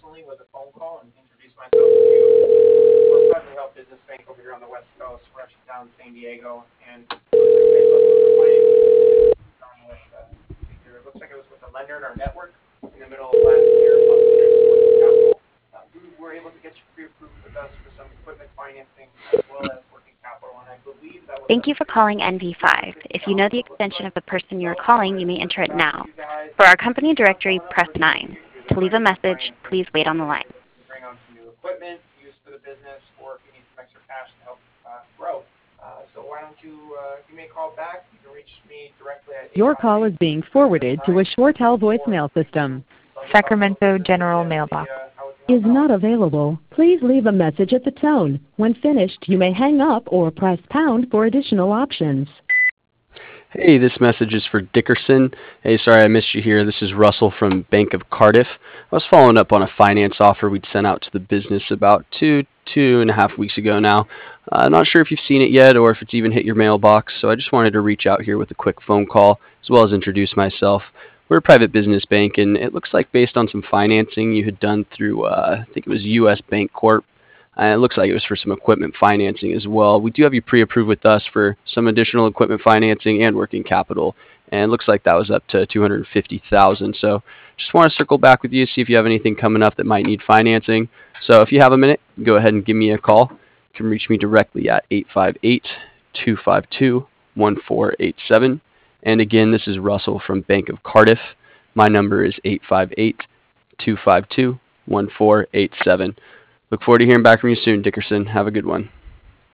personally with a phone call and introduce myself to you. We're a privately held business bank over here on the West Coast. We're actually down in San Diego, and it looks like it was with a lender in our network in the middle of last year. We were able to get you pre-approved with us for some equipment financing as well as working capital, and I believe that was. Thank you for calling NV5. If you know the extension of the person you are calling, you may enter it now. For our company directory, press 9. To leave a message, please wait on the line. Bring on some new equipment to use for the business, or if you need some extra cash to help grow. So why don't you give me a call back? You can reach me directly at. Your call is being forwarded to a ShoreTel voicemail system. Sacramento General Mailbox. Is not available. Please leave a message at the tone. When finished, you may hang up or press pound for additional options. Hey, this message is for Dickerson. Hey, sorry I missed you here. This is Russell from Bank of Cardiff. I was following up on a finance offer we'd sent out to the business about two and a half weeks ago now. I'm not sure if you've seen it yet or if it's even hit your mailbox, so I just wanted to reach out here with a quick phone call as well as introduce myself. We're a private business bank, and it looks like based on some financing you had done through, I think it was U.S. Bank Corp. It looks like it was for some equipment financing as well. We do have you pre-approved with us for some additional equipment financing and working capital, and it looks like that was up to $250,000. So just want to circle back with you, see if you have anything coming up that might need financing. So if you have a minute, go ahead and give me a call. You can reach me directly at 858-252-1487. And again, this is Russell from Bank of Cardiff. My number is 858-252-1487. Look forward to hearing back from you soon, Dickerson. Have a good one.